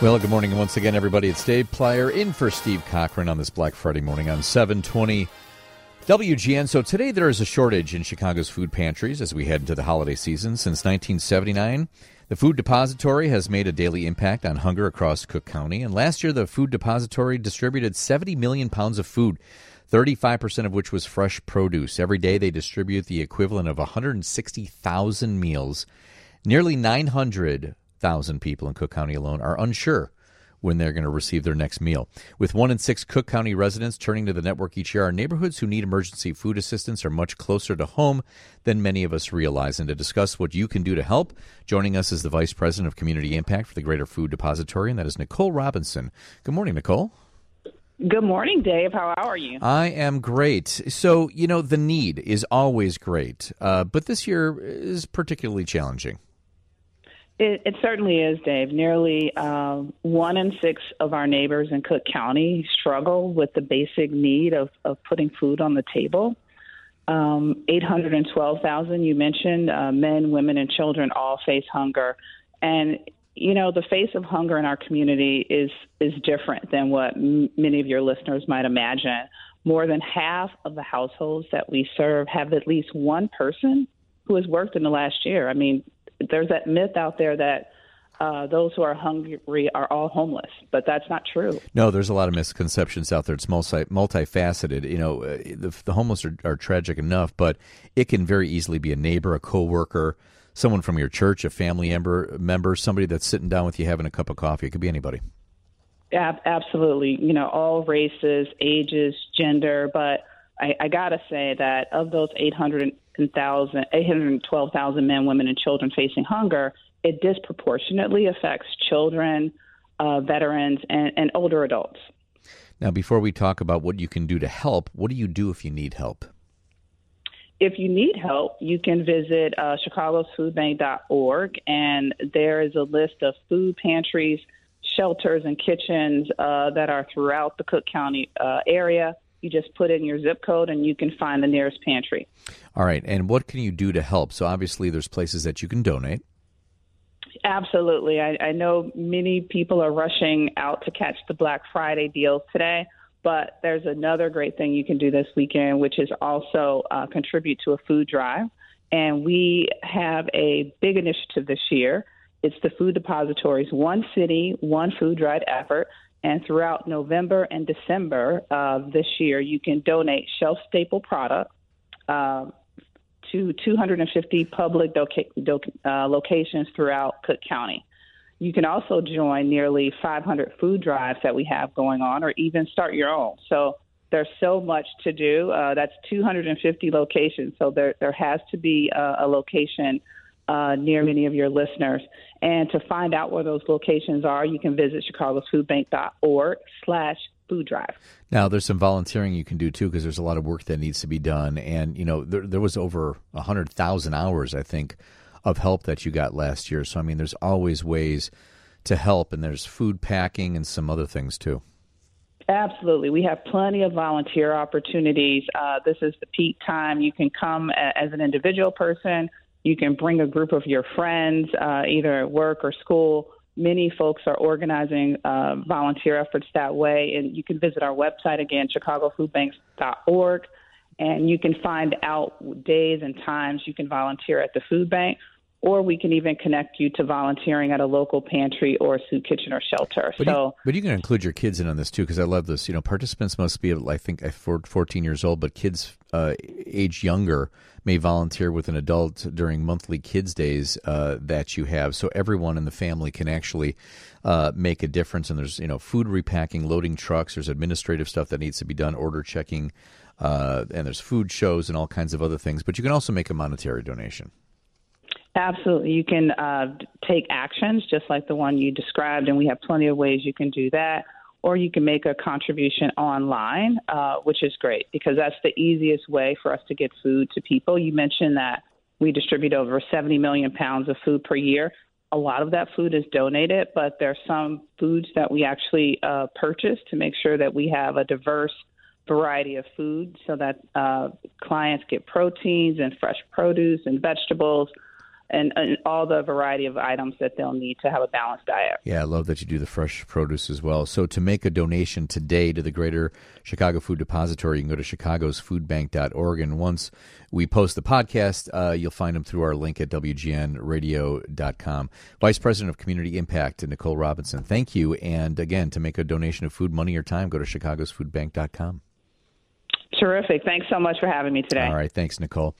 Well, good morning once again, everybody. It's Dave Plyer in for Steve Cochran on this Black Friday morning on 720 WGN. So today there is a shortage in Chicago's food pantries as we head into the holiday season. Since 1979, the Food Depository has made a daily impact on hunger across Cook County. And last year, the Food Depository distributed 70 million pounds of food, 35% of which was fresh produce. Every day they distribute the equivalent of 160,000 meals. Nearly 900,000 people in Cook County alone are unsure when they're going to receive their next meal. With 1 in 6 Cook County residents turning to the network each year, our neighborhoods who need emergency food assistance are much closer to home than many of us realize. And to discuss what you can do to help, joining us is the Vice President of Community Impact for the Greater Food Depository, and that is Nicole Robinson. Good morning, Nicole. Good morning, Dave. How are you? I am great. So, the need is always great, but this year is particularly challenging. It certainly is, Dave. Nearly 1 in 6 of our neighbors in Cook County struggle with the basic need of putting food on the table. 812,000, you mentioned, men, women, and children all face hunger. And, the face of hunger in our community is different than what many of your listeners might imagine. More than half of the households that we serve have at least one person who has worked in the last year. I mean, there's that myth out there that those who are hungry are all homeless, but that's not true. No, there's a lot of misconceptions out there. It's multifaceted. The homeless are tragic enough, but it can very easily be a neighbor, a coworker, someone from your church, a family member, somebody that's sitting down with you having a cup of coffee. It could be anybody. Absolutely. All races, ages, gender, but I got to say that of those 812,000 men, women, and children facing hunger, it disproportionately affects children, veterans, and older adults. Now, before we talk about what you can do to help, what do you do if you need help? If you need help, you can visit chicagosfoodbank.org, and there is a list of food pantries, shelters, and kitchens that are throughout the Cook County area. You just put in your zip code and you can find the nearest pantry. All right. And what can you do to help? So obviously there's places that you can donate. Absolutely. I know many people are rushing out to catch the Black Friday deals today, but there's another great thing you can do this weekend, which is also contribute to a food drive. And we have a big initiative this year. It's the Food Depository's One City, One Food Drive effort. And throughout November and December of this year, you can donate shelf-staple products to 250 public locations throughout Cook County. You can also join nearly 500 food drives that we have going on, or even start your own. So there's so much to do. That's 250 locations. So there has to be a location near many of your listeners. And to find out where those locations are, you can visit chicagosfoodbank.org/food drive. Now, there's some volunteering you can do, too, because there's a lot of work that needs to be done. And, there was over 100,000 hours, I think, of help that you got last year. So, there's always ways to help, and there's food packing and some other things, too. Absolutely. We have plenty of volunteer opportunities. This is the peak time. You can come as an individual person. You can bring a group of your friends, either at work or school. Many folks are organizing volunteer efforts that way. And you can visit our website again, chicagosfoodbank.org, and you can find out days and times you can volunteer at the food bank, or we can even connect you to volunteering at a local pantry or a soup kitchen or shelter. But you can include your kids in on this, too, because I love this. Participants must be, I think, 14 years old, but kids age younger may volunteer with an adult during monthly kids' days that you have. So everyone in the family can actually make a difference. And there's, food repacking, loading trucks. There's administrative stuff that needs to be done, order checking, and there's food shows and all kinds of other things. But you can also make a monetary donation. Absolutely. You can take actions just like the one you described, and we have plenty of ways you can do that. Or you can make a contribution online, which is great because that's the easiest way for us to get food to people. You mentioned that we distribute over 70 million pounds of food per year. A lot of that food is donated, but there's some foods that we actually purchase to make sure that we have a diverse variety of food so that clients get proteins and fresh produce and vegetables, and all the variety of items that they'll need to have a balanced diet. Yeah, I love that you do the fresh produce as well. So to make a donation today to the Greater Chicago Food Depository, you can go to chicagosfoodbank.org. And once we post the podcast, you'll find them through our link at WGNradio.com. Vice President of Community Impact, Nicole Robinson, thank you. And again, to make a donation of food, money, or time, go to chicagosfoodbank.com. Terrific. Thanks so much for having me today. All right. Thanks, Nicole.